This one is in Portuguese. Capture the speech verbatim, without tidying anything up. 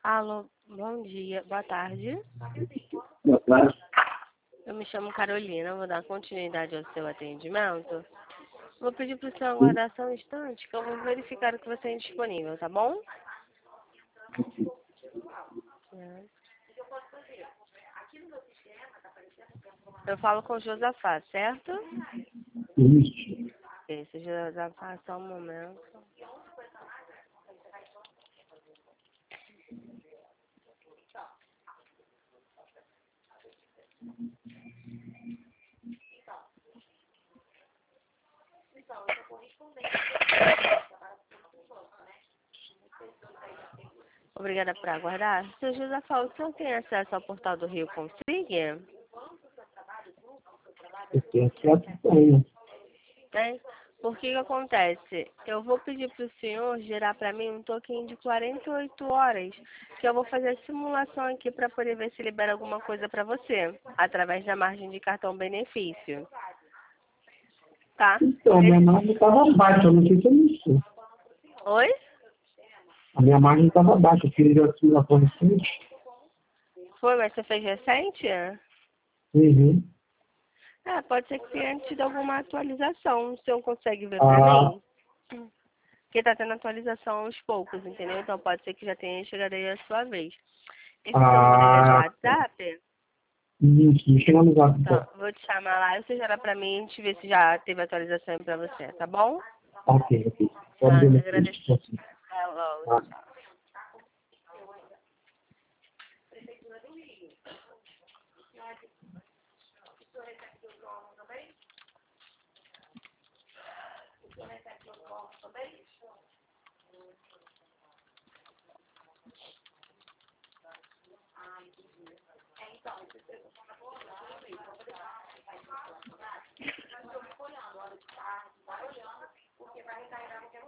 Alô, bom dia, boa tarde. Boa tarde. Eu me chamo Carolina, vou dar continuidade ao seu atendimento. Vou pedir para o senhor Sim. aguardar só um instante, que eu vou verificar o que você tem disponível, tá bom? É. Eu falo com o Josafá, certo? Isso. Esse Josafá, só um momento. Obrigada por aguardar. Seu Josafá, o senhor tem acesso ao portal do Rio Consiga? Eu tenho acesso, tenho. Né? Por que que acontece? Eu vou pedir para o senhor gerar para mim um token de quarenta e oito horas, que eu vou fazer a simulação aqui para poder ver se libera alguma coisa para você, através da margem de cartão benefício. Tá? Então, minha margem estava baixa, eu não sei se é isso. Oi? A minha margem estava baixa, eu fiz a simulação recente. Foi, mas você fez recente? Uhum. É, pode ser que tenha tido alguma atualização. O senhor consegue ver para Ah, mim? Porque tá tendo atualização aos poucos, entendeu? Então pode ser que já tenha chegado aí a sua vez. Esse seu número é de ah, WhatsApp? isso, deixa eu analisar. Então, vou te chamar lá e você gera pra mim e te ver se já teve atualização pra você, tá bom? Ok, ok. Pode Tá, ver te no agradeço. texto, assim. Até logo, Tá. tchau.